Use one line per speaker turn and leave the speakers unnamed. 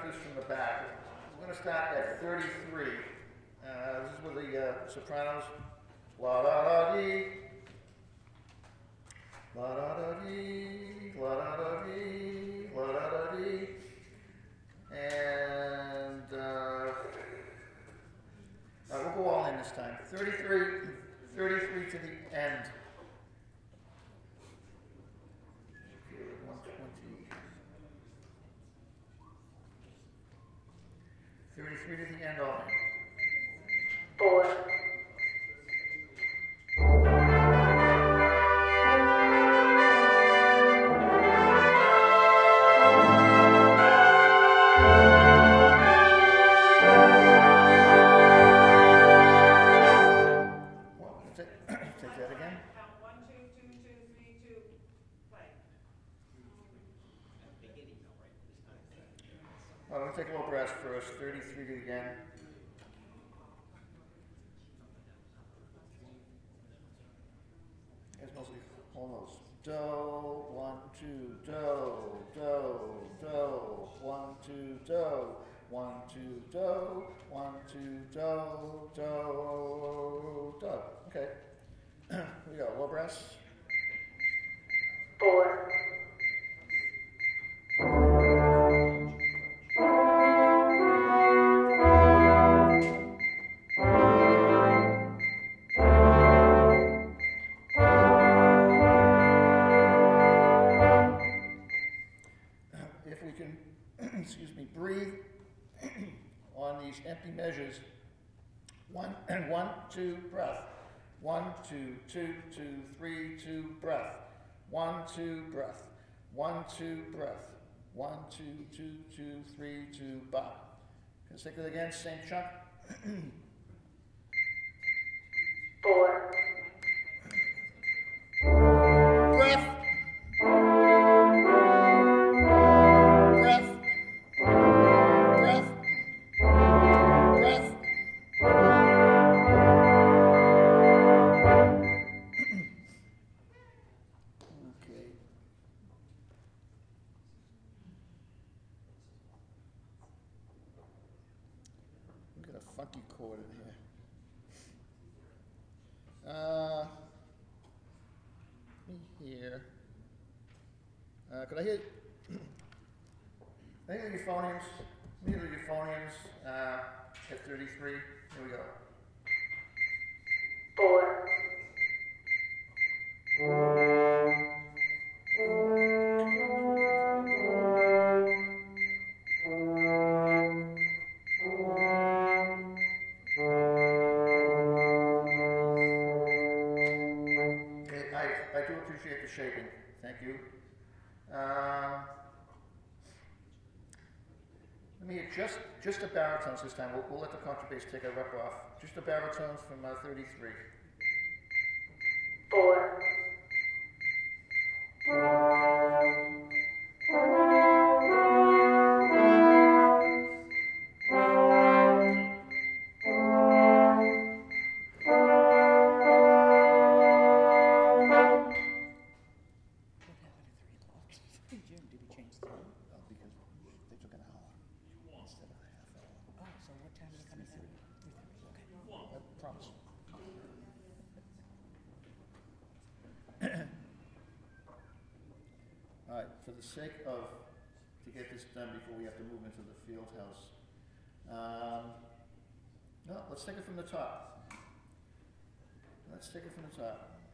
this from the back. We're going to start at 33. This is with the sopranos. La da da dee, la da da dee, la da da dee, la da da dee, and we'll go all in this time. 33 to the end. 120. 33 to the end, all in.
4.
Take that again.
Count 1, 2, 2, 2, 3, 2, play.
I'm going to take low brass first. 33 to the end. It's mostly almost do, 1, 2, do, do, do, 1, 2, do, 1, 2, do, 1, 2, do, do, do. Okay. Here we go. Low brass.
4.
If we can, excuse me, breathe on these empty measures. 1 and 1, 2, breath. 1, 2, 2, 2, 3, 2, breath. 1, 2, breath. 1, 2, breath. 1, 2, 2, 2, 3, 2, ba. Let's take it again, same chunk.
4.
Breath. Breath. Breath. Breath. Okay. We got a funky chord in here. Me here. Could I hear? I hear the euphoniums. Me the euphoniums at 33. Here we go.
4.
Okay, I do appreciate the shaping. Thank you. Let me just the baritones this time. We'll let the contrabass take a rep off. Just the baritones from 33.
4.
Jim, did we change the time?
Because they took an hour instead of a half hour.
Oh, so what time is it coming in? 3:30. Okay.
I promise. All right, for the sake of, to get this done before we have to move into the field house. No, let's take it from the top. Let's take it from the top.